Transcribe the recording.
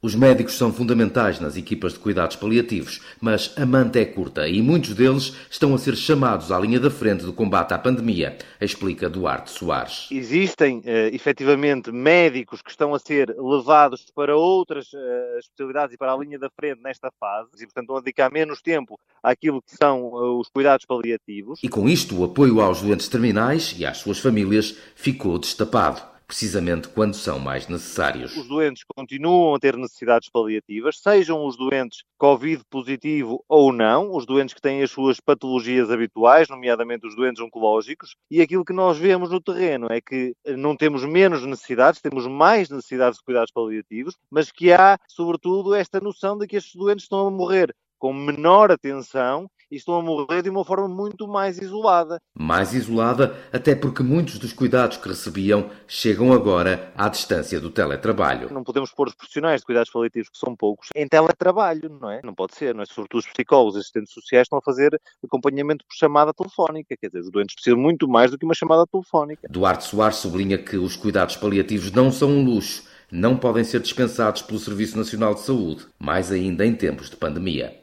Os médicos são fundamentais nas equipas de cuidados paliativos, mas a manta é curta e muitos deles estão a ser chamados à linha da frente do combate à pandemia, explica Duarte Soares. Existem, efetivamente, médicos que estão a ser levados para outras especialidades e para a linha da frente nesta fase, e, portanto, estão a dedicar menos tempo àquilo que são os cuidados paliativos. E com isto, o apoio aos doentes terminais e às suas famílias ficou destapado, precisamente quando são mais necessários. Os doentes continuam a ter necessidades paliativas, sejam os doentes Covid positivo ou não, os doentes que têm as suas patologias habituais, nomeadamente os doentes oncológicos, e aquilo que nós vemos no terreno é que não temos menos necessidades, temos mais necessidades de cuidados paliativos, mas que há, sobretudo, esta noção de que estes doentes estão a morrer com menor atenção e estão a morrer de uma forma muito mais isolada. Mais isolada, até porque muitos dos cuidados que recebiam chegam agora à distância do teletrabalho. Não podemos pôr os profissionais de cuidados paliativos, que são poucos, em teletrabalho, não é? Não pode ser, não é? Sobretudo os psicólogos e assistentes sociais estão a fazer acompanhamento por chamada telefónica. Quer dizer, os doentes precisam muito mais do que uma chamada telefónica. Duarte Soares sublinha que os cuidados paliativos não são um luxo, não podem ser dispensados pelo Serviço Nacional de Saúde, mais ainda em tempos de pandemia.